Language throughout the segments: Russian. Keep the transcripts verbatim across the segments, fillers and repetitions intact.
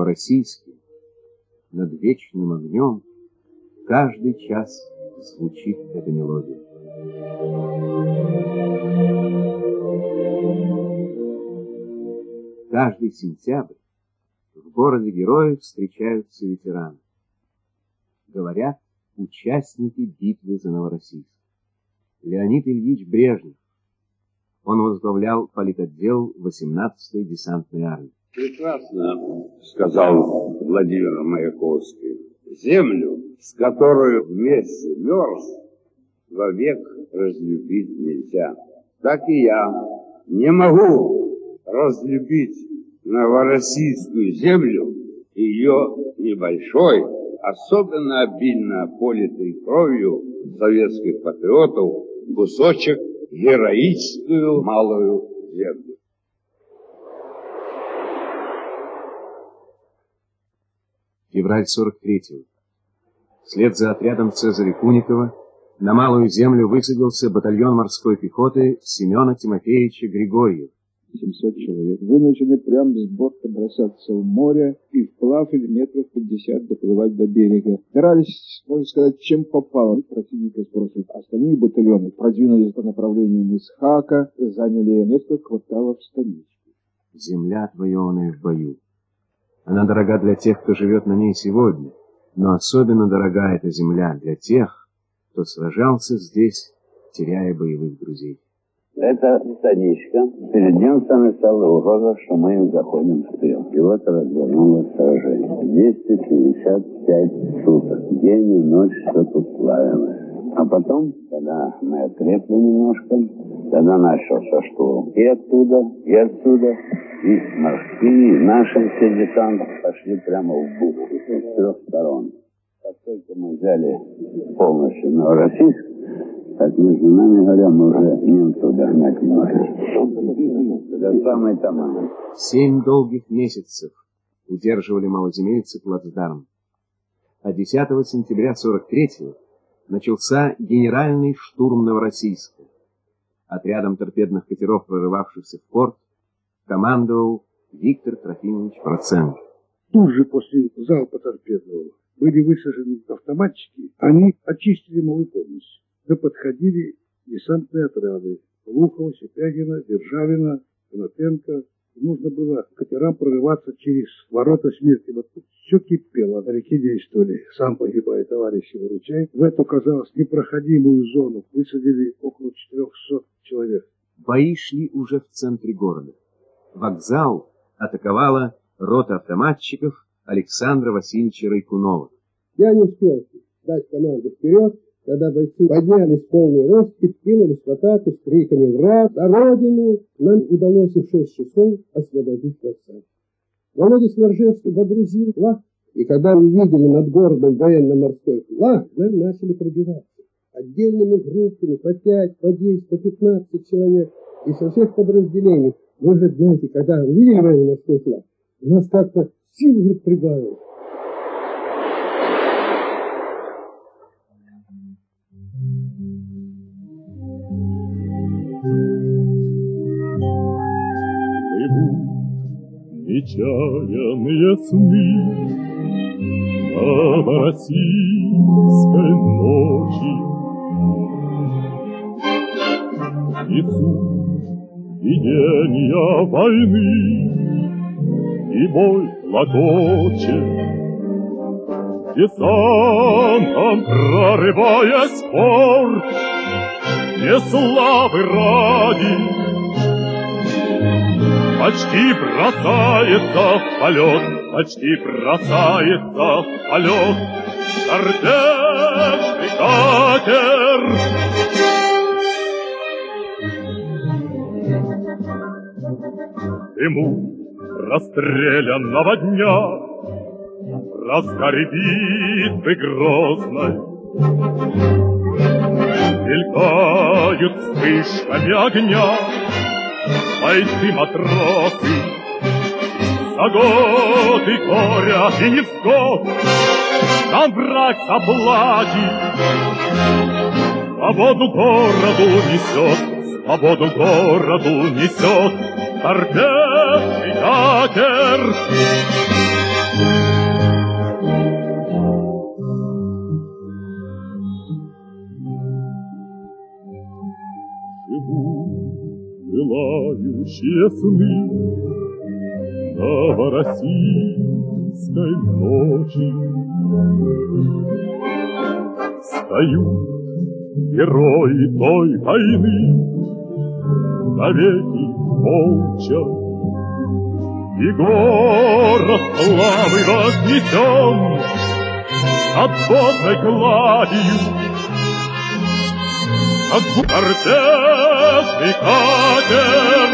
Новороссийске, над вечным огнем, каждый час звучит эта мелодия. Каждый сентябрь в городе Героев встречаются ветераны. Говорят, участники битвы за Новороссийск. Леонид Ильич Брежнев. Он возглавлял политотдел восемнадцатой десантной армии. Прекрасно сказал Владимир Маяковский. Землю, с которой вместе мерз, вовек разлюбить нельзя. Так и я не могу разлюбить новороссийскую землю, ее небольшой, особенно обильно политой кровью советских патриотов, кусочек героическую малую землю. Февраль сорок третьего. Вслед за отрядом Цезаря Куникова на Малую Землю высадился батальон морской пехоты Семена Тимофеевича Григорьева. семьсот человек вынуждены прямо с борта бросаться в море и вплав или метров пятьдесят доплывать до берега. Старались, можно сказать, чем попало. Противника сбросили. Остальные батальоны продвинулись по направлению Мысхака, заняли несколько кварталов станички. Земля, отвоеванная в бою. Она дорога для тех, кто живет на ней сегодня, но особенно дорога эта земля для тех, кто сражался здесь, теряя боевых друзей. Это станичка. Перед немцами стала угроза, что мы им заходим в тыл. И вот развернулось сражение. двести пятьдесят пять суток. День и ночь все тут плавилось. А потом, когда мы окрепли немножко, тогда начался штурм. И оттуда, и отсюда, и морские, и наши все десанты пошли прямо в бухту с трех сторон. Как только мы взяли полностью Новороссийск, так между нами, говоря, мы уже немцев догнать не можем. До самой Тамани. Семь долгих месяцев удерживали малоземельцы плацдарм. А десятого сентября сорок третьего начался генеральный штурм Новороссийска. Отрядом торпедных катеров, прорывавшихся в порт, командовал Виктор Трофимович Проценко. Тут же после залпа торпедного были высажены автоматчики, они очистили Малый полностью. Да подходили десантные отряды Лухова, Сипягина, Державина, Конопенко. Нужно было катерам прорываться через ворота смерти. Вот тут все кипело, на реке действовали. Сам погибает, товарищи, выручай. В эту, казалось, непроходимую зону высадили около четырехсот человек. Бои шли уже в центре города. Вокзал атаковала рота автоматчиков Александра Васильевича Райкунова. Я не успел дать команду вперед, когда бойцы поднялись в полный рост и кинулись в атаку с криками «Враг! За Родину!». Нам удалось в шесть часов освободить вокзал. Володя Сморжевский водрузил флаг, и когда мы видели над городом военно-морской флаг, мы начали пробиваться. Отдельными группами по пять, по десять, по пятнадцать человек и со всех подразделений. Вы же знаете, когда увидели военно-морской флаг, у нас как-то сил прибавилось. Нечаянные сны новороссийской ночи несут видения войны, и боль клокочет. Десантом прорываясь в порт, не славы ради, почти бросается в полет, почти бросается в полет торпедный катер. Ему расстрелянного дня в разгаре битвы грозной мелькают вспышками огня бойцы-матросы. За годы горя и невзгод нам враг заплатит. Свободу городу несет, свободу городу несет торпедный катер. Тающие сны новороссийской ночи. Встают герои той войны, навеки молча, и город славы вознесен над водной гладью, как кортежный катер.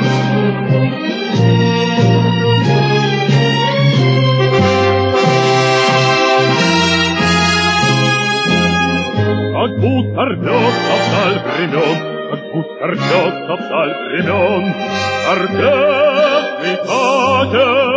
Как будто рвется вдаль времен, как будто рвется вдаль времен, кортежный катер.